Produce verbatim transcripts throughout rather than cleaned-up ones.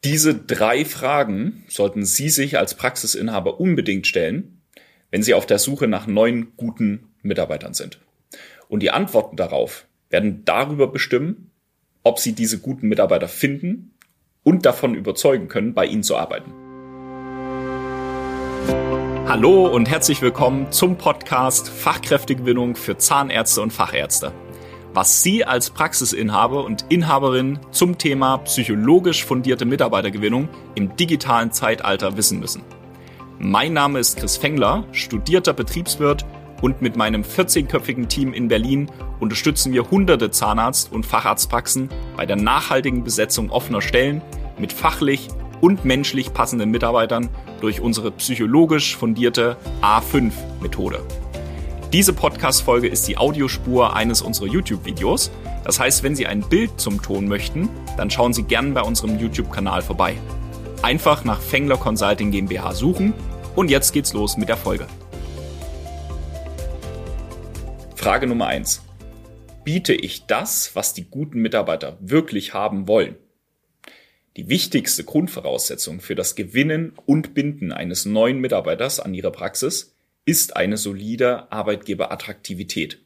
Diese drei Fragen sollten Sie sich als Praxisinhaber unbedingt stellen, wenn Sie auf der Suche nach neuen, guten Mitarbeitern sind. Und die Antworten darauf werden darüber bestimmen, ob Sie diese guten Mitarbeiter finden und davon überzeugen können, bei Ihnen zu arbeiten. Hallo und herzlich willkommen zum Podcast Fachkräftegewinnung für Zahnärzte und Fachärzte. Was Sie als Praxisinhaber und Inhaberin zum Thema psychologisch fundierte Mitarbeitergewinnung im digitalen Zeitalter wissen müssen. Mein Name ist Chris Fengler, studierter Betriebswirt, und mit meinem vierzehnköpfigen Team in Berlin unterstützen wir hunderte Zahnarzt- und Facharztpraxen bei der nachhaltigen Besetzung offener Stellen mit fachlich und menschlich passenden Mitarbeitern durch unsere psychologisch fundierte A fünf Methode. Diese Podcast-Folge ist die Audiospur eines unserer YouTube-Videos. Das heißt, wenn Sie ein Bild zum Ton möchten, dann schauen Sie gerne bei unserem YouTube-Kanal vorbei. Einfach nach Fengler Consulting GmbH suchen und jetzt geht's los mit der Folge. Frage Nummer eins. Biete ich das, was die guten Mitarbeiter wirklich haben wollen? Die wichtigste Grundvoraussetzung für das Gewinnen und Binden eines neuen Mitarbeiters an Ihrer Praxis ist eine solide Arbeitgeberattraktivität.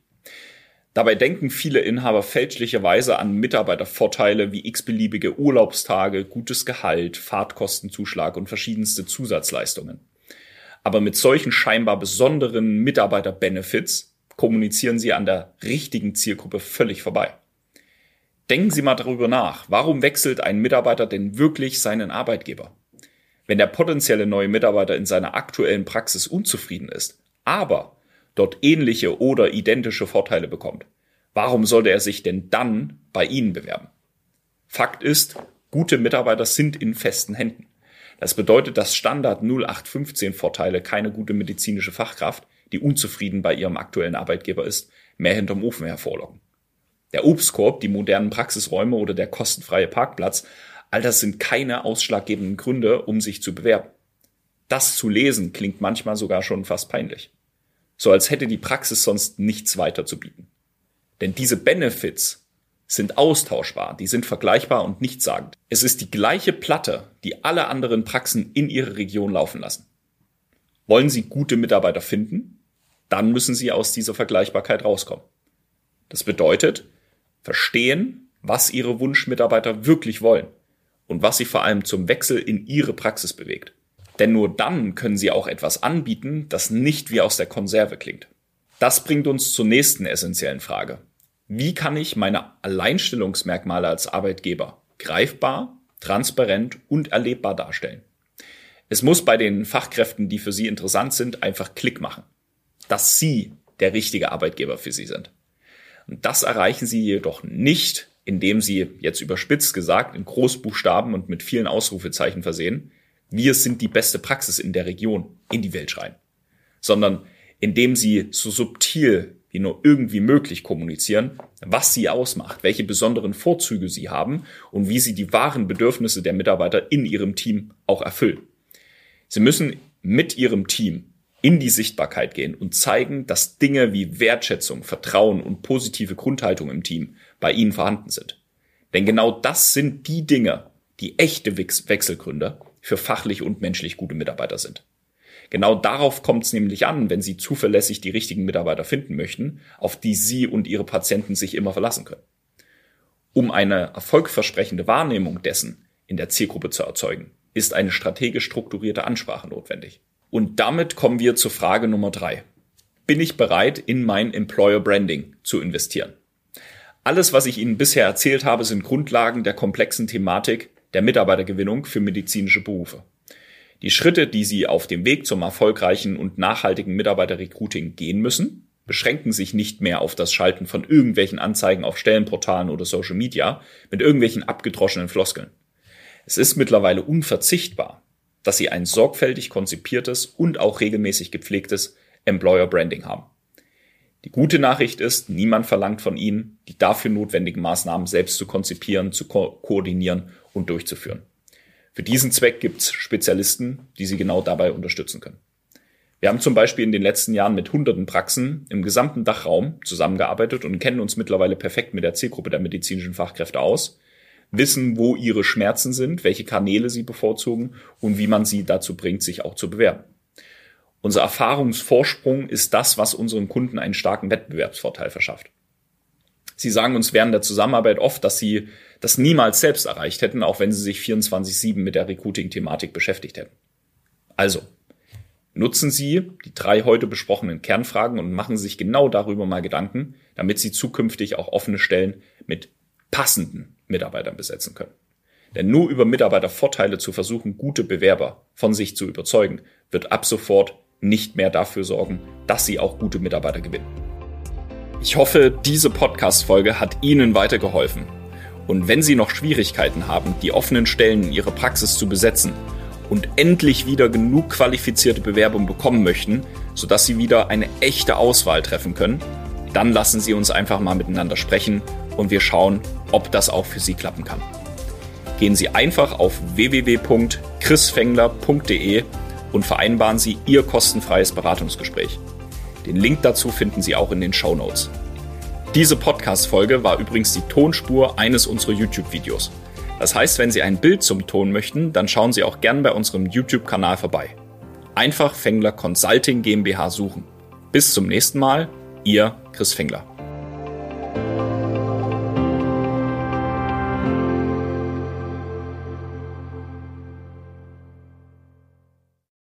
Dabei denken viele Inhaber fälschlicherweise an Mitarbeitervorteile wie x-beliebige Urlaubstage, gutes Gehalt, Fahrtkostenzuschlag und verschiedenste Zusatzleistungen. Aber mit solchen scheinbar besonderen Mitarbeiter-Benefits kommunizieren Sie an der richtigen Zielgruppe völlig vorbei. Denken Sie mal darüber nach, warum wechselt ein Mitarbeiter denn wirklich seinen Arbeitgeber? Wenn der potenzielle neue Mitarbeiter in seiner aktuellen Praxis unzufrieden ist, aber dort ähnliche oder identische Vorteile bekommt, warum sollte er sich denn dann bei Ihnen bewerben? Fakt ist, gute Mitarbeiter sind in festen Händen. Das bedeutet, dass Standard null acht fünfzehn Vorteile keine gute medizinische Fachkraft, die unzufrieden bei ihrem aktuellen Arbeitgeber ist, mehr hinterm Ofen hervorlocken. Der Obstkorb, die modernen Praxisräume oder der kostenfreie Parkplatz, all das sind keine ausschlaggebenden Gründe, um sich zu bewerben. Das zu lesen klingt manchmal sogar schon fast peinlich. So als hätte die Praxis sonst nichts weiter zu bieten. Denn diese Benefits sind austauschbar, die sind vergleichbar und nichtssagend. Es ist die gleiche Platte, die alle anderen Praxen in ihrer Region laufen lassen. Wollen Sie gute Mitarbeiter finden? Dann müssen Sie aus dieser Vergleichbarkeit rauskommen. Das bedeutet, verstehen, was Ihre Wunschmitarbeiter wirklich wollen und was sie vor allem zum Wechsel in Ihre Praxis bewegt. Denn nur dann können Sie auch etwas anbieten, das nicht wie aus der Konserve klingt. Das bringt uns zur nächsten essentiellen Frage. Wie kann ich meine Alleinstellungsmerkmale als Arbeitgeber greifbar, transparent und erlebbar darstellen? Es muss bei den Fachkräften, die für Sie interessant sind, einfach Klick machen, dass Sie der richtige Arbeitgeber für Sie sind. Und das erreichen Sie jedoch nicht, indem Sie, jetzt überspitzt gesagt, in Großbuchstaben und mit vielen Ausrufezeichen versehen, wir sind die beste Praxis in der Region, in die Welt schreien, sondern indem Sie so subtil wie nur irgendwie möglich kommunizieren, was Sie ausmacht, welche besonderen Vorzüge Sie haben und wie Sie die wahren Bedürfnisse der Mitarbeiter in Ihrem Team auch erfüllen. Sie müssen mit Ihrem Team in die Sichtbarkeit gehen und zeigen, dass Dinge wie Wertschätzung, Vertrauen und positive Grundhaltung im Team bei Ihnen vorhanden sind. Denn genau das sind die Dinge, die echte Wechselgründe für fachlich und menschlich gute Mitarbeiter sind. Genau darauf kommt es nämlich an, wenn Sie zuverlässig die richtigen Mitarbeiter finden möchten, auf die Sie und Ihre Patienten sich immer verlassen können. Um eine erfolgversprechende Wahrnehmung dessen in der Zielgruppe zu erzeugen, ist eine strategisch strukturierte Ansprache notwendig. Und damit kommen wir zur Frage Nummer drei. Bin ich bereit, in mein Employer Branding zu investieren? Alles, was ich Ihnen bisher erzählt habe, sind Grundlagen der komplexen Thematik der Mitarbeitergewinnung für medizinische Berufe. Die Schritte, die Sie auf dem Weg zum erfolgreichen und nachhaltigen Mitarbeiterrecruiting gehen müssen, beschränken sich nicht mehr auf das Schalten von irgendwelchen Anzeigen auf Stellenportalen oder Social Media mit irgendwelchen abgedroschenen Floskeln. Es ist mittlerweile unverzichtbar, dass Sie ein sorgfältig konzipiertes und auch regelmäßig gepflegtes Employer Branding haben. Die gute Nachricht ist, niemand verlangt von Ihnen, die dafür notwendigen Maßnahmen selbst zu konzipieren, zu ko- koordinieren und durchzuführen. Für diesen Zweck gibt es Spezialisten, die Sie genau dabei unterstützen können. Wir haben zum Beispiel in den letzten Jahren mit hunderten Praxen im gesamten Dachraum zusammengearbeitet und kennen uns mittlerweile perfekt mit der Zielgruppe der medizinischen Fachkräfte aus, wissen, wo ihre Schmerzen sind, welche Kanäle sie bevorzugen und wie man sie dazu bringt, sich auch zu bewerben. Unser Erfahrungsvorsprung ist das, was unseren Kunden einen starken Wettbewerbsvorteil verschafft. Sie sagen uns während der Zusammenarbeit oft, dass sie das niemals selbst erreicht hätten, auch wenn sie sich vierundzwanzig sieben mit der Recruiting-Thematik beschäftigt hätten. Also, nutzen Sie die drei heute besprochenen Kernfragen und machen Sie sich genau darüber mal Gedanken, damit Sie zukünftig auch offene Stellen mit passenden Mitarbeitern besetzen können. Denn nur über Mitarbeitervorteile zu versuchen, gute Bewerber von sich zu überzeugen, wird ab sofort nicht mehr dafür sorgen, dass Sie auch gute Mitarbeiter gewinnen. Ich hoffe, diese Podcast-Folge hat Ihnen weitergeholfen. Und wenn Sie noch Schwierigkeiten haben, die offenen Stellen in Ihrer Praxis zu besetzen und endlich wieder genug qualifizierte Bewerbungen bekommen möchten, sodass Sie wieder eine echte Auswahl treffen können, dann lassen Sie uns einfach mal miteinander sprechen und wir schauen, ob das auch für Sie klappen kann. Gehen Sie einfach auf w w w punkt chris fengler punkt d e und vereinbaren Sie Ihr kostenfreies Beratungsgespräch. Den Link dazu finden Sie auch in den Shownotes. Diese Podcast-Folge war übrigens die Tonspur eines unserer YouTube-Videos. Das heißt, wenn Sie ein Bild zum Ton möchten, dann schauen Sie auch gern bei unserem YouTube-Kanal vorbei. Einfach Fengler Consulting GmbH suchen. Bis zum nächsten Mal, Ihr Chris Fengler.